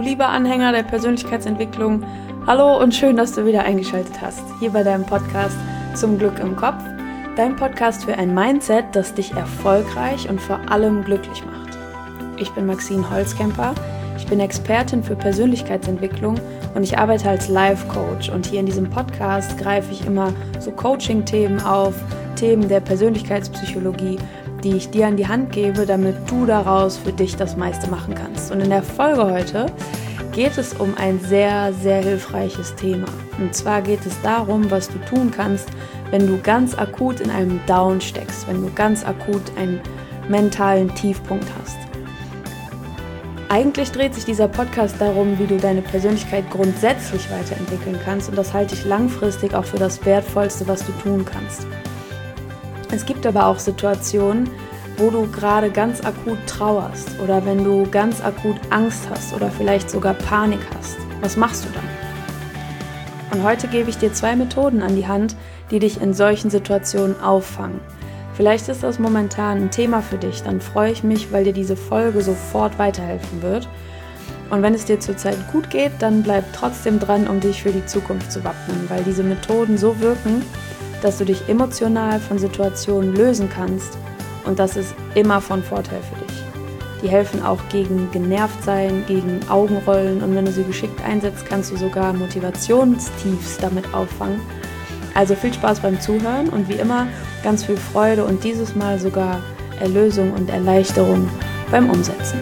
liebe Anhänger der Persönlichkeitsentwicklung, hallo und schön, dass du wieder eingeschaltet hast, hier bei deinem Podcast Zum Glück im Kopf, dein Podcast für ein Mindset, das dich erfolgreich und vor allem glücklich macht. Ich bin Maxine Holzkemper, ich bin Expertin für Persönlichkeitsentwicklung und ich arbeite als Life-Coach und hier in diesem Podcast greife ich immer so Coaching-Themen auf, Themen der Persönlichkeitspsychologie, die ich dir an die Hand gebe, damit du daraus für dich das meiste machen kannst. Und in der Folge heute geht es um ein sehr, sehr hilfreiches Thema. Und zwar geht es darum, was du tun kannst, wenn du ganz akut in einem Down steckst, wenn du ganz akut einen mentalen Tiefpunkt hast. Eigentlich dreht sich dieser Podcast darum, wie du deine Persönlichkeit grundsätzlich weiterentwickeln kannst, und das halte ich langfristig auch für das Wertvollste, was du tun kannst. Es gibt aber auch Situationen, wo du gerade ganz akut trauerst oder wenn du ganz akut Angst hast oder vielleicht sogar Panik hast. Was machst du dann? Und heute gebe ich dir 2 Methoden an die Hand, die dich in solchen Situationen auffangen. Vielleicht ist das momentan ein Thema für dich, dann freue ich mich, weil dir diese Folge sofort weiterhelfen wird. Und wenn es dir zurzeit gut geht, dann bleib trotzdem dran, um dich für die Zukunft zu wappnen, weil diese Methoden so wirken, dass du dich emotional von Situationen lösen kannst, und das ist immer von Vorteil für dich. Die helfen auch gegen Genervtsein, gegen Augenrollen, und wenn du sie geschickt einsetzt, kannst du sogar Motivationstiefs damit auffangen. Also viel Spaß beim Zuhören und wie immer ganz viel Freude und dieses Mal sogar Erlösung und Erleichterung beim Umsetzen.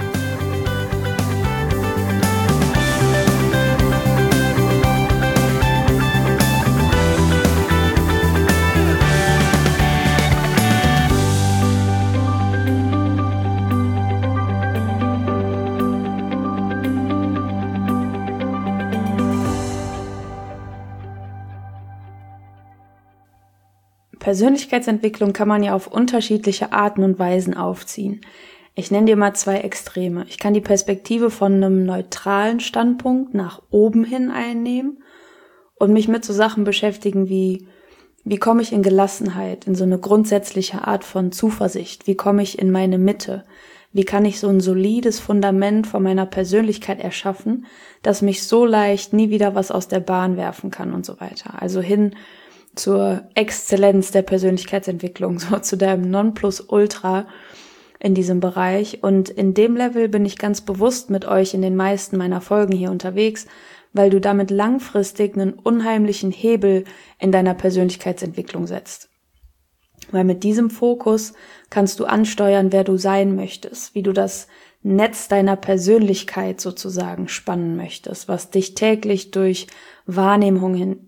Persönlichkeitsentwicklung kann man ja auf unterschiedliche Arten und Weisen aufziehen. Ich nenne dir mal 2 Extreme. Ich kann die Perspektive von einem neutralen Standpunkt nach oben hin einnehmen und mich mit so Sachen beschäftigen wie komme ich in Gelassenheit, in so eine grundsätzliche Art von Zuversicht? Wie komme ich in meine Mitte? Wie kann ich so ein solides Fundament von meiner Persönlichkeit erschaffen, dass mich so leicht nie wieder was aus der Bahn werfen kann und so weiter. Also hin zur Exzellenz der Persönlichkeitsentwicklung, so zu deinem Nonplusultra in diesem Bereich. Und in dem Level bin ich ganz bewusst mit euch in den meisten meiner Folgen hier unterwegs, weil du damit langfristig einen unheimlichen Hebel in deiner Persönlichkeitsentwicklung setzt. Weil mit diesem Fokus kannst du ansteuern, wer du sein möchtest, wie du das Netz deiner Persönlichkeit sozusagen spannen möchtest, was dich täglich durch Wahrnehmung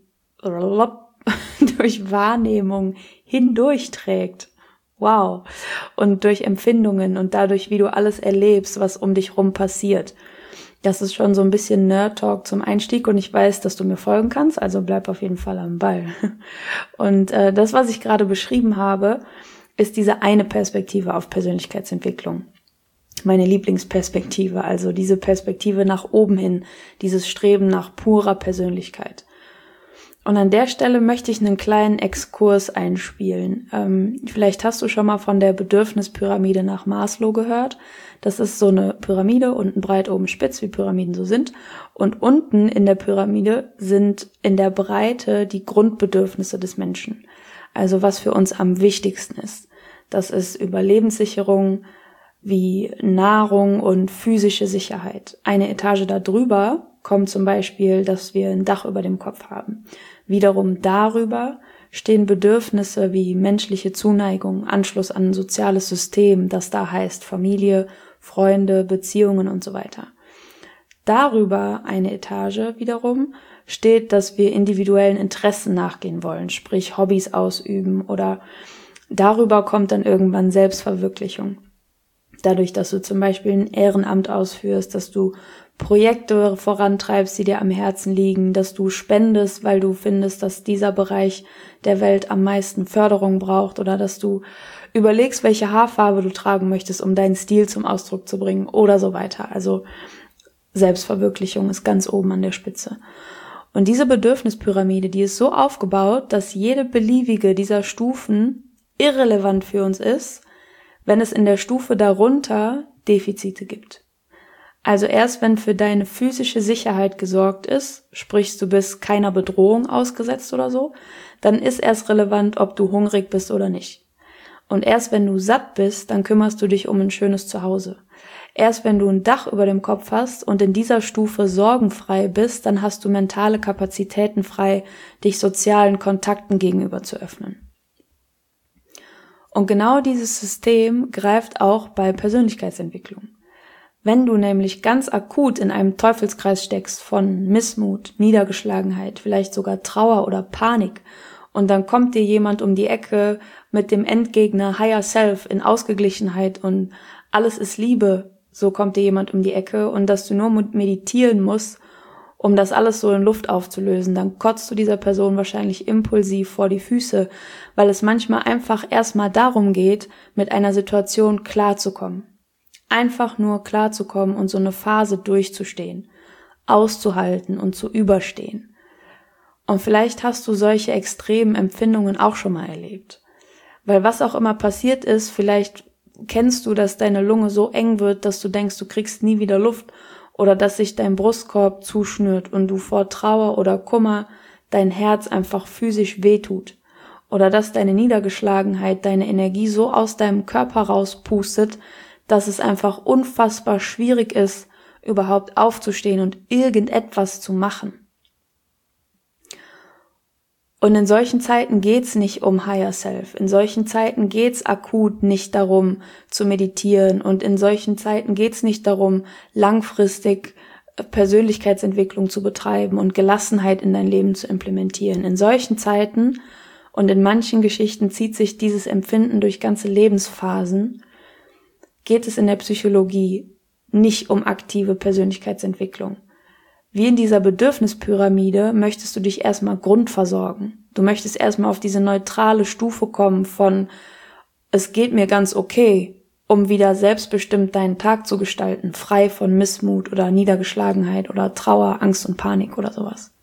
hindurchträgt. Wow. Und durch Empfindungen und dadurch, wie du alles erlebst, was um dich rum passiert. Das ist schon so ein bisschen Nerd-Talk zum Einstieg und ich weiß, dass du mir folgen kannst, also bleib auf jeden Fall am Ball. Und das, was ich gerade beschrieben habe, ist diese eine Perspektive auf Persönlichkeitsentwicklung. Meine Lieblingsperspektive, also diese Perspektive nach oben hin, dieses Streben nach purer Persönlichkeit. Und an der Stelle möchte ich einen kleinen Exkurs einspielen. Vielleicht hast du schon mal von der Bedürfnispyramide nach Maslow gehört. Das ist so eine Pyramide, unten breit, oben spitz, wie Pyramiden so sind. Und unten in der Pyramide sind in der Breite die Grundbedürfnisse des Menschen. Also was für uns am wichtigsten ist. Das ist Überlebenssicherung, wie Nahrung und physische Sicherheit. Eine Etage darüber kommt zum Beispiel, dass wir ein Dach über dem Kopf haben. Wiederum darüber stehen Bedürfnisse wie menschliche Zuneigung, Anschluss an ein soziales System, das da heißt Familie, Freunde, Beziehungen und so weiter. Darüber eine Etage wiederum steht, dass wir individuellen Interessen nachgehen wollen, sprich Hobbys ausüben, oder darüber kommt dann irgendwann Selbstverwirklichung. Dadurch, dass du zum Beispiel ein Ehrenamt ausführst, dass du Projekte vorantreibst, die dir am Herzen liegen, dass du spendest, weil du findest, dass dieser Bereich der Welt am meisten Förderung braucht, oder dass du überlegst, welche Haarfarbe du tragen möchtest, um deinen Stil zum Ausdruck zu bringen oder so weiter. Also Selbstverwirklichung ist ganz oben an der Spitze. Und diese Bedürfnispyramide, die ist so aufgebaut, dass jede beliebige dieser Stufen irrelevant für uns ist, wenn es in der Stufe darunter Defizite gibt. Also erst wenn für deine physische Sicherheit gesorgt ist, sprich du bist keiner Bedrohung ausgesetzt oder so, dann ist erst relevant, ob du hungrig bist oder nicht. Und erst wenn du satt bist, dann kümmerst du dich um ein schönes Zuhause. Erst wenn du ein Dach über dem Kopf hast und in dieser Stufe sorgenfrei bist, dann hast du mentale Kapazitäten frei, dich sozialen Kontakten gegenüber zu öffnen. Und genau dieses System greift auch bei Persönlichkeitsentwicklung. Wenn du nämlich ganz akut in einem Teufelskreis steckst von Missmut, Niedergeschlagenheit, vielleicht sogar Trauer oder Panik und dann kommt dir jemand um die Ecke mit dem Endgegner Higher Self in Ausgeglichenheit und alles ist Liebe, so kommt dir jemand um die Ecke und dass du nur meditieren musst, um das alles so in Luft aufzulösen, dann kotzt du dieser Person wahrscheinlich impulsiv vor die Füße, weil es manchmal einfach erstmal darum geht, mit einer Situation klarzukommen. Einfach nur klarzukommen und so eine Phase durchzustehen, auszuhalten und zu überstehen. Und vielleicht hast du solche extremen Empfindungen auch schon mal erlebt. Weil was auch immer passiert ist, vielleicht kennst du, dass deine Lunge so eng wird, dass du denkst, du kriegst nie wieder Luft oder dass sich dein Brustkorb zuschnürt und du vor Trauer oder Kummer dein Herz einfach physisch wehtut. Oder dass deine Niedergeschlagenheit deine Energie so aus deinem Körper rauspustet, dass es einfach unfassbar schwierig ist, überhaupt aufzustehen und irgendetwas zu machen. Und in solchen Zeiten geht's nicht um Higher Self. In solchen Zeiten geht's akut nicht darum, zu meditieren. Und in solchen Zeiten geht's nicht darum, langfristig Persönlichkeitsentwicklung zu betreiben und Gelassenheit in dein Leben zu implementieren. In solchen Zeiten und in manchen Geschichten zieht sich dieses Empfinden durch ganze Lebensphasen, geht es in der Psychologie nicht um aktive Persönlichkeitsentwicklung. Wie in dieser Bedürfnispyramide möchtest du dich erstmal grundversorgen. Du möchtest erstmal auf diese neutrale Stufe kommen von es geht mir ganz okay, um wieder selbstbestimmt deinen Tag zu gestalten, frei von Missmut oder Niedergeschlagenheit oder Trauer, Angst und Panik oder sowas.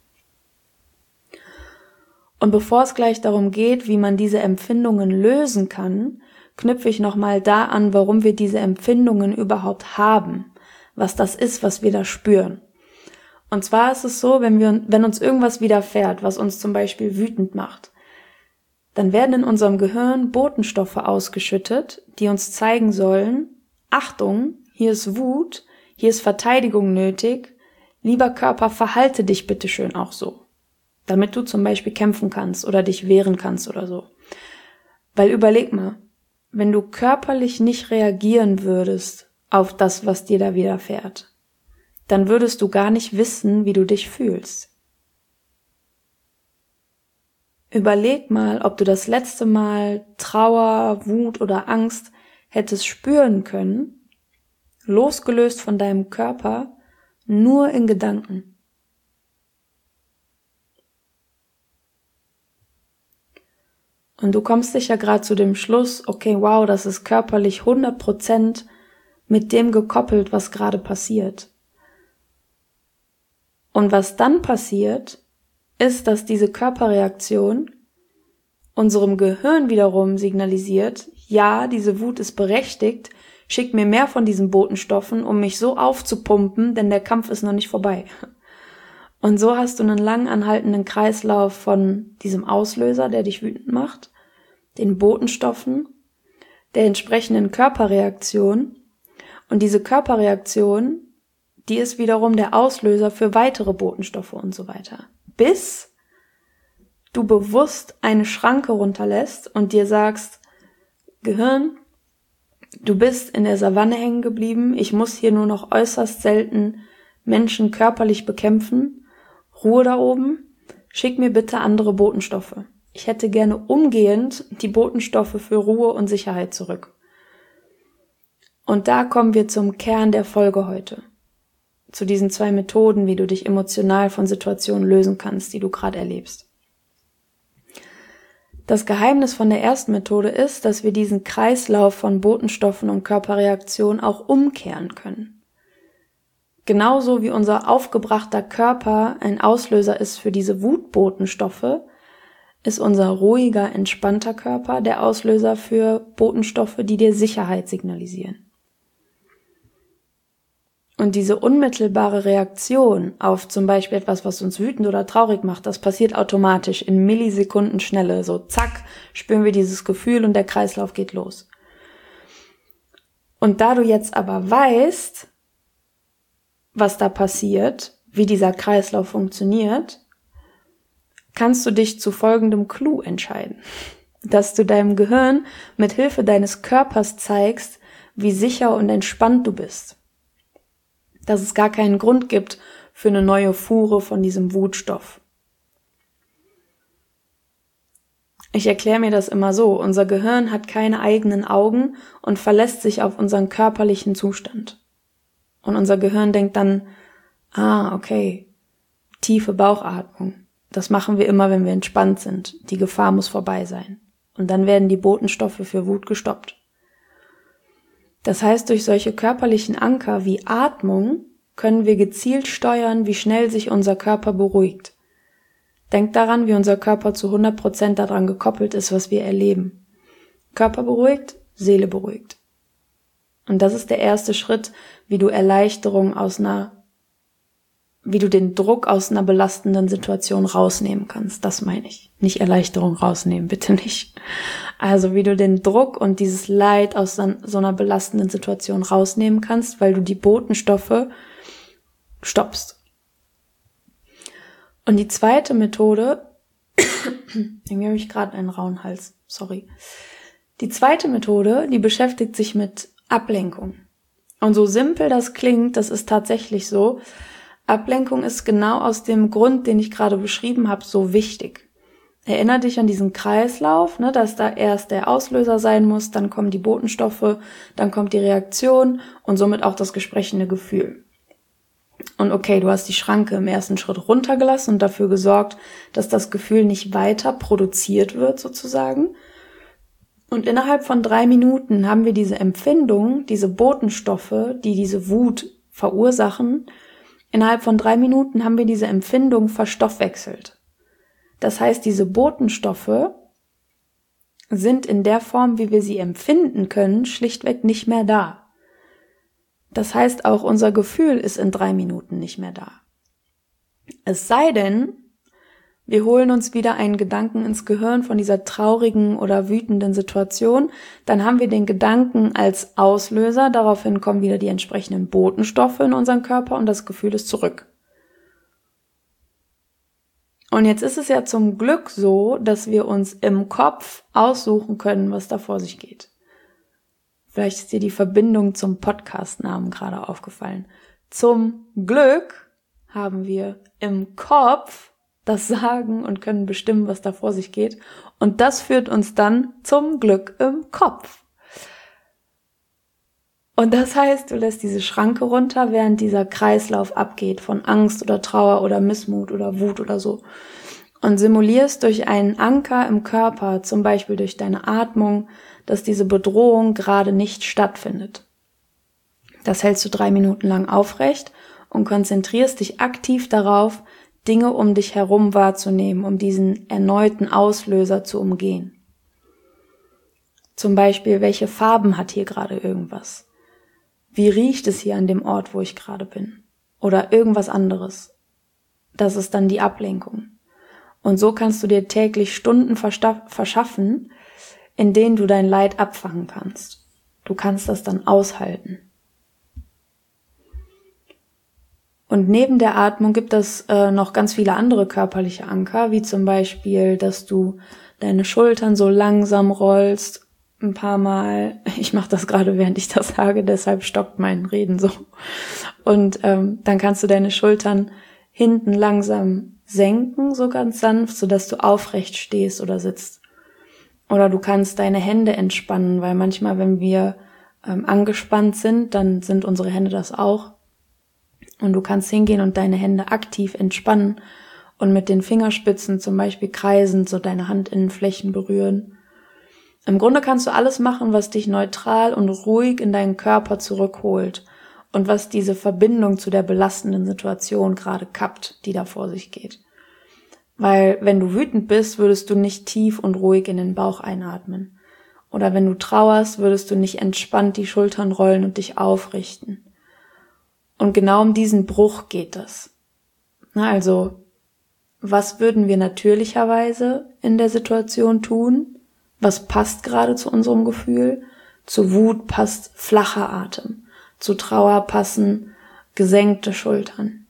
Und bevor es gleich darum geht, wie man diese Empfindungen lösen kann, knüpfe ich nochmal da an, warum wir diese Empfindungen überhaupt haben, was das ist, was wir da spüren. Und zwar ist es so, wenn uns irgendwas widerfährt, was uns zum Beispiel wütend macht, dann werden in unserem Gehirn Botenstoffe ausgeschüttet, die uns zeigen sollen, Achtung, hier ist Wut, hier ist Verteidigung nötig, lieber Körper, verhalte dich bitte schön auch so, damit du zum Beispiel kämpfen kannst oder dich wehren kannst oder so. Weil überleg mal, wenn du körperlich nicht reagieren würdest auf das, was dir da widerfährt, dann würdest du gar nicht wissen, wie du dich fühlst. Überleg mal, ob du das letzte Mal Trauer, Wut oder Angst hättest spüren können, losgelöst von deinem Körper, nur in Gedanken. Und du kommst sicher gerade zu dem Schluss, okay, wow, das ist körperlich 100% mit dem gekoppelt, was gerade passiert. Und was dann passiert, ist, dass diese Körperreaktion unserem Gehirn wiederum signalisiert, ja, diese Wut ist berechtigt, schick mir mehr von diesen Botenstoffen, um mich so aufzupumpen, denn der Kampf ist noch nicht vorbei. Und so hast du einen lang anhaltenden Kreislauf von diesem Auslöser, der dich wütend macht, den Botenstoffen, der entsprechenden Körperreaktion. Und diese Körperreaktion, die ist wiederum der Auslöser für weitere Botenstoffe und so weiter. Bis du bewusst eine Schranke runterlässt und dir sagst, Gehirn, du bist in der Savanne hängen geblieben, ich muss hier nur noch äußerst selten Menschen körperlich bekämpfen, Ruhe da oben, schick mir bitte andere Botenstoffe. Ich hätte gerne umgehend die Botenstoffe für Ruhe und Sicherheit zurück. Und da kommen wir zum Kern der Folge heute. Zu diesen 2 Methoden, wie du dich emotional von Situationen lösen kannst, die du gerade erlebst. Das Geheimnis von der ersten Methode ist, dass wir diesen Kreislauf von Botenstoffen und Körperreaktionen auch umkehren können. Genauso wie unser aufgebrachter Körper ein Auslöser ist für diese Wutbotenstoffe, ist unser ruhiger, entspannter Körper der Auslöser für Botenstoffe, die dir Sicherheit signalisieren. Und diese unmittelbare Reaktion auf zum Beispiel etwas, was uns wütend oder traurig macht, das passiert automatisch in Millisekundenschnelle. So zack, spüren wir dieses Gefühl und der Kreislauf geht los. Und da du jetzt aber weißt, was da passiert, wie dieser Kreislauf funktioniert, kannst du dich zu folgendem Clou entscheiden. Dass du deinem Gehirn mit Hilfe deines Körpers zeigst, wie sicher und entspannt du bist. Dass es gar keinen Grund gibt für eine neue Fuhre von diesem Wutstoff. Ich erkläre mir das immer so, unser Gehirn hat keine eigenen Augen und verlässt sich auf unseren körperlichen Zustand. Und unser Gehirn denkt dann, okay, tiefe Bauchatmung. Das machen wir immer, wenn wir entspannt sind. Die Gefahr muss vorbei sein. Und dann werden die Botenstoffe für Wut gestoppt. Das heißt, durch solche körperlichen Anker wie Atmung können wir gezielt steuern, wie schnell sich unser Körper beruhigt. Denk daran, wie unser Körper zu 100% daran gekoppelt ist, was wir erleben. Körper beruhigt, Seele beruhigt. Und das ist der erste Schritt, wie du den Druck aus einer belastenden Situation rausnehmen kannst. Das meine ich. Nicht Erleichterung rausnehmen, bitte nicht. Also wie du den Druck und dieses Leid aus so einer belastenden Situation rausnehmen kannst, weil du die Botenstoffe stoppst. Und die zweite Methode, irgendwie habe ich gerade einen rauen Hals, sorry. Die zweite Methode, die beschäftigt sich mit Ablenkung. Und so simpel das klingt, das ist tatsächlich so. Ablenkung ist genau aus dem Grund, den ich gerade beschrieben habe, so wichtig. Erinnere dich an diesen Kreislauf, dass da erst der Auslöser sein muss, dann kommen die Botenstoffe, dann kommt die Reaktion und somit auch das gesprochene Gefühl. Und okay, du hast die Schranke im ersten Schritt runtergelassen und dafür gesorgt, dass das Gefühl nicht weiter produziert wird sozusagen. Und innerhalb von 3 Minuten haben wir diese Empfindung, diese Botenstoffe, die diese Wut verursachen, innerhalb von 3 Minuten haben wir diese Empfindung verstoffwechselt. Das heißt, diese Botenstoffe sind in der Form, wie wir sie empfinden können, schlichtweg nicht mehr da. Das heißt, auch unser Gefühl ist in 3 Minuten nicht mehr da. Es sei denn, wir holen uns wieder einen Gedanken ins Gehirn von dieser traurigen oder wütenden Situation, dann haben wir den Gedanken als Auslöser, daraufhin kommen wieder die entsprechenden Botenstoffe in unseren Körper und das Gefühl ist zurück. Und jetzt ist es ja zum Glück so, dass wir uns im Kopf aussuchen können, was da vor sich geht. Vielleicht ist dir die Verbindung zum Podcast-Namen gerade aufgefallen. Zum Glück haben wir im Kopf das Sagen und können bestimmen, was da vor sich geht. Und das führt uns dann zum Glück im Kopf. Und das heißt, du lässt diese Schranke runter, während dieser Kreislauf abgeht von Angst oder Trauer oder Missmut oder Wut oder so. Und simulierst durch einen Anker im Körper, zum Beispiel durch deine Atmung, dass diese Bedrohung gerade nicht stattfindet. Das hältst du 3 Minuten lang aufrecht und konzentrierst dich aktiv darauf, Dinge um dich herum wahrzunehmen, um diesen erneuten Auslöser zu umgehen. Zum Beispiel, welche Farben hat hier gerade irgendwas? Wie riecht es hier an dem Ort, wo ich gerade bin? Oder irgendwas anderes. Das ist dann die Ablenkung. Und so kannst du dir täglich Stunden verschaffen, in denen du dein Leid abfangen kannst. Du kannst das dann aushalten. Und neben der Atmung gibt es noch ganz viele andere körperliche Anker, wie zum Beispiel, dass du deine Schultern so langsam rollst, ein paar Mal. Ich mache das gerade, während ich das sage, deshalb stockt mein Reden so. Und dann kannst du deine Schultern hinten langsam senken, so ganz sanft, sodass du aufrecht stehst oder sitzt. Oder du kannst deine Hände entspannen, weil manchmal, wenn wir angespannt sind, dann sind unsere Hände das auch. Und du kannst hingehen und deine Hände aktiv entspannen und mit den Fingerspitzen zum Beispiel kreisend so deine Handinnenflächen berühren. Im Grunde kannst du alles machen, was dich neutral und ruhig in deinen Körper zurückholt und was diese Verbindung zu der belastenden Situation gerade kappt, die da vor sich geht. Weil wenn du wütend bist, würdest du nicht tief und ruhig in den Bauch einatmen. Oder wenn du trauerst, würdest du nicht entspannt die Schultern rollen und dich aufrichten. Und genau um diesen Bruch geht es. Also, was würden wir natürlicherweise in der Situation tun? Was passt gerade zu unserem Gefühl? Zu Wut passt flacher Atem. Zu Trauer passen gesenkte Schultern.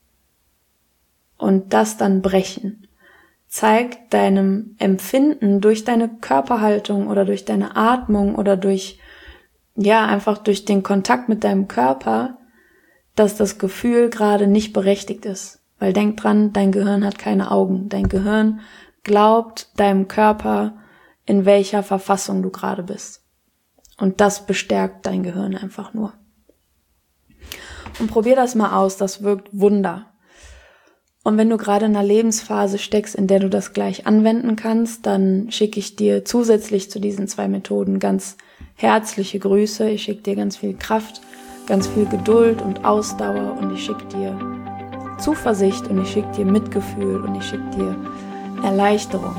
Und das dann brechen. Zeigt deinem Empfinden durch deine Körperhaltung oder durch deine Atmung oder einfach durch den Kontakt mit deinem Körper, dass das Gefühl gerade nicht berechtigt ist. Weil denk dran, dein Gehirn hat keine Augen. Dein Gehirn glaubt deinem Körper, in welcher Verfassung du gerade bist. Und das bestärkt dein Gehirn einfach nur. Und probier das mal aus, das wirkt Wunder. Und wenn du gerade in einer Lebensphase steckst, in der du das gleich anwenden kannst, dann schicke ich dir zusätzlich zu diesen 2 Methoden ganz herzliche Grüße. Ich schicke dir ganz viel Kraft, ganz viel Geduld und Ausdauer und ich schicke dir Zuversicht und ich schicke dir Mitgefühl und ich schicke dir Erleichterung.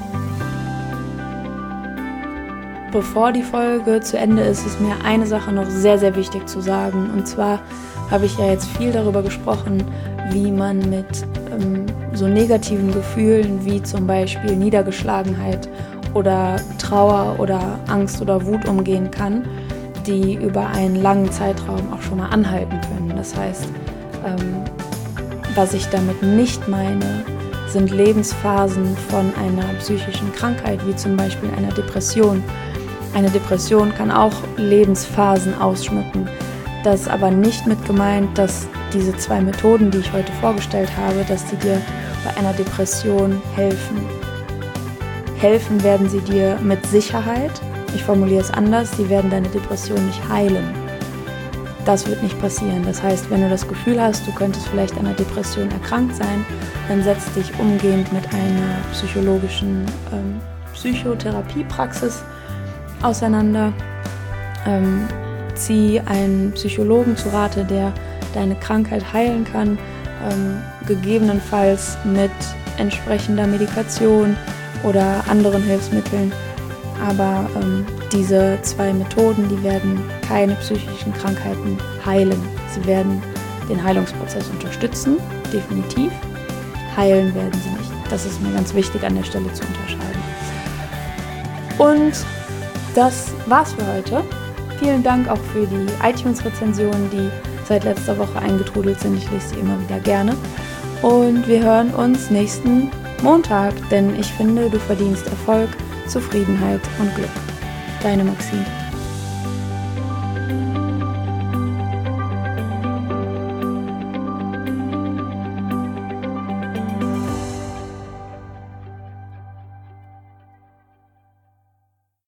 Bevor die Folge zu Ende ist, ist mir eine Sache noch sehr, sehr wichtig zu sagen. Und zwar habe ich ja jetzt viel darüber gesprochen, wie man mit so negativen Gefühlen wie zum Beispiel Niedergeschlagenheit oder Trauer oder Angst oder Wut umgehen kann, die über einen langen Zeitraum auch schon mal anhalten können. Das heißt, was ich damit nicht meine, sind Lebensphasen von einer psychischen Krankheit, wie zum Beispiel einer Depression. Eine Depression kann auch Lebensphasen ausschmücken. Das ist aber nicht mit gemeint, dass diese 2 Methoden, die ich heute vorgestellt habe, dass die dir bei einer Depression helfen. Helfen werden sie dir mit Sicherheit. Ich formuliere es anders, sie werden deine Depression nicht heilen. Das wird nicht passieren. Das heißt, wenn du das Gefühl hast, du könntest vielleicht an einer Depression erkrankt sein, dann setz dich umgehend mit einer psychologischen Psychotherapiepraxis auseinander. Zieh einen Psychologen zu Rate, der deine Krankheit heilen kann, gegebenenfalls mit entsprechender Medikation oder anderen Hilfsmitteln. Aber diese 2 Methoden, die werden keine psychischen Krankheiten heilen. Sie werden den Heilungsprozess unterstützen, definitiv. Heilen werden sie nicht. Das ist mir ganz wichtig an der Stelle zu unterscheiden. Und das war's für heute. Vielen Dank auch für die iTunes-Rezensionen, die seit letzter Woche eingetrudelt sind. Ich lese sie immer wieder gerne. Und wir hören uns nächsten Montag, denn ich finde, du verdienst Erfolg, Zufriedenheit und Glück. Deine Maxine.